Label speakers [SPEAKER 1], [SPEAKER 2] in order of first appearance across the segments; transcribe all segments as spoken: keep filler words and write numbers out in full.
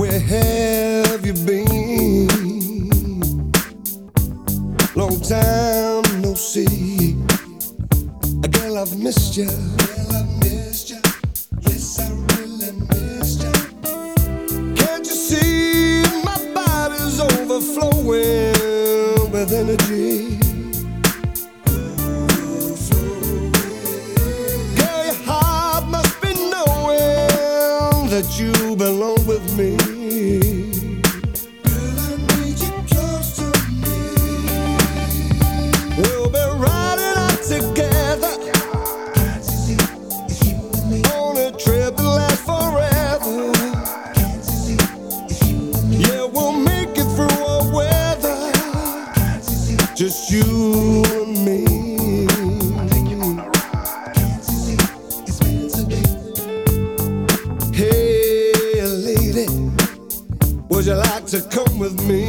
[SPEAKER 1] Where have you been? Long time no see. Girl, I've missed you. Girl, I've missed you. Yes, I really missed you. Can't you see my body's overflowing with energy? Girl, your heart must be knowing that you belong with me. Girl, I need you close to me. We'll be riding out together on a trip that lasts forever. Yeah, we'll make it through our weather, just you and me. Hey, lady, would you like to come with me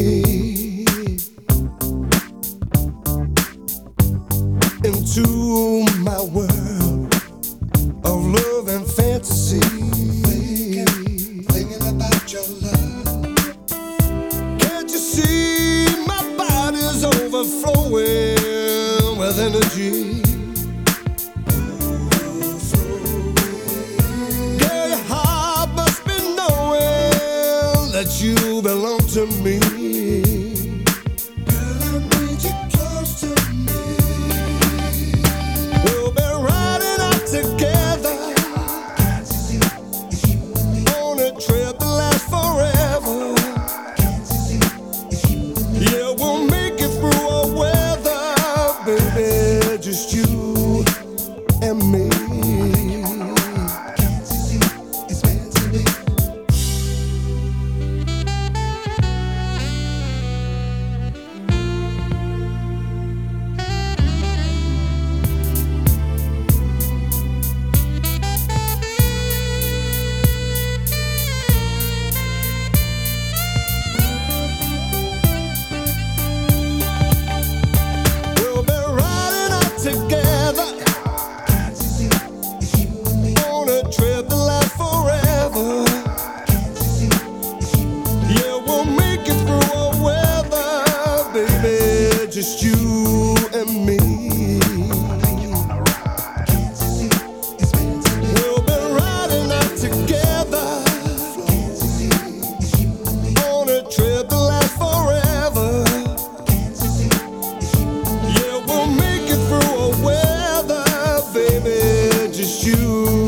[SPEAKER 1] into my world of love and fantasy? Thinking, thinking about your love. Can't you see my body's overflowing with energy? Girl, your heart must be knowing that you belong to me. Girl, I need you close to me. We'll be riding out together on a trip that lasts forever. Yeah, we'll make it through our weather, baby, just you and me. We'll be riding out together on a trip that lasts forever. Yeah, we'll make it through our weather, baby, just you and me. We'll be riding out together on a trip that lasts forever. Yeah, we'll make it through our weather, baby, just you